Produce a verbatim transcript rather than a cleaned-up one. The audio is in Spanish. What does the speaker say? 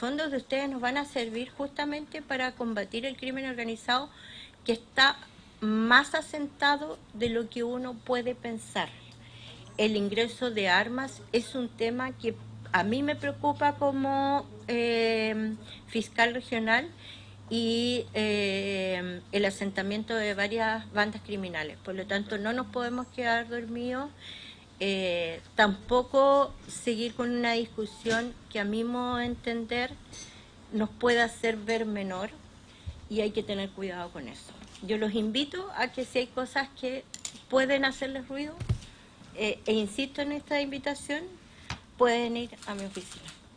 fondos de ustedes nos van a servir justamente para combatir el crimen organizado, que está más asentado de lo que uno puede pensar. El ingreso de armas es un tema que a mí me preocupa como eh, fiscal regional, y eh, el asentamiento de varias bandas criminales. Por lo tanto, no nos podemos quedar dormidos, eh, tampoco seguir con una discusión que a mi modo de entender nos pueda hacer ver menor, y hay que tener cuidado con eso. Yo los invito a que si hay cosas que pueden hacerles ruido, eh, e insisto en esta invitación, pueden ir a mi oficina.